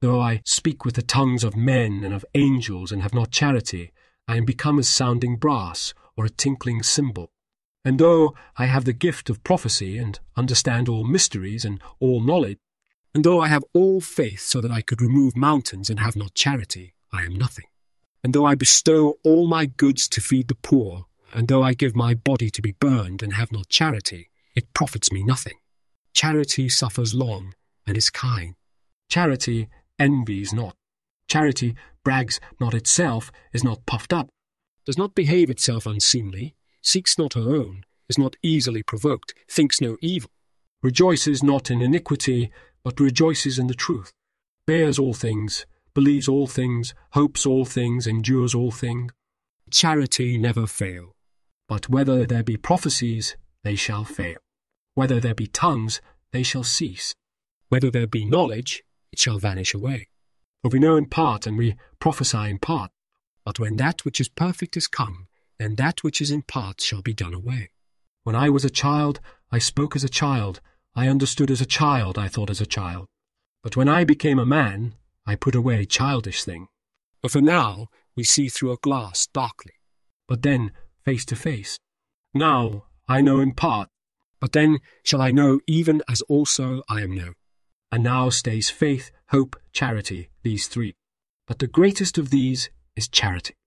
Though I speak with the tongues of men and of angels and have not charity, I am become as sounding brass or a tinkling cymbal. And though I have the gift of prophecy and understand all mysteries and all knowledge, and though I have all faith so that I could remove mountains and have not charity, I am nothing. And though I bestow all my goods to feed the poor, and though I give my body to be burned and have not charity, it profits me nothing. Charity suffers long and is kind. Charity envies not. Charity brags not itself, is not puffed up, does not behave itself unseemly, seeks not her own, is not easily provoked, thinks no evil, rejoices not in iniquity, but rejoices in the truth, bears all things, believes all things, hopes all things, endures all things. Charity never fail. But whether there be prophecies, they shall fail. Whether there be tongues, they shall cease. Whether there be knowledge, it shall vanish away. For we know in part, and we prophesy in part. But when that which is perfect is come, then that which is in part shall be done away. When I was a child, I spoke as a child, I understood as a child, I thought as a child. But when I became a man, I put away childish thing. But for now we see through a glass darkly, but then face to face. Now I know in part, but then shall I know even as also I am known. And now stays faith, hope, charity, these three. But the greatest of these is charity.